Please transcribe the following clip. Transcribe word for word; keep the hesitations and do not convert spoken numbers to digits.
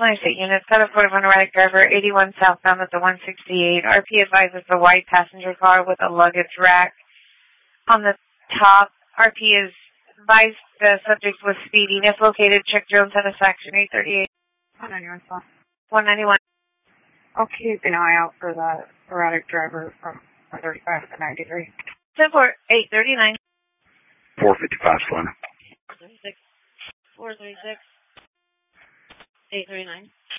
twenty state units, got a Ford erratic driver, eighty-one southbound at the one sixty-eight. R P advises the white passenger car with a luggage rack on the top. R P is advised the subject was speeding. If located, check drone satisfaction eight thirty-eight. one ninety-one south. one ninety-one. I'll keep an eye out for the erratic driver from four thirty-five to ninety-three. ten four, eight thirty-nine. four fifty-five, Selena. four thirty-six. four thirty-six. eight thirty-nine.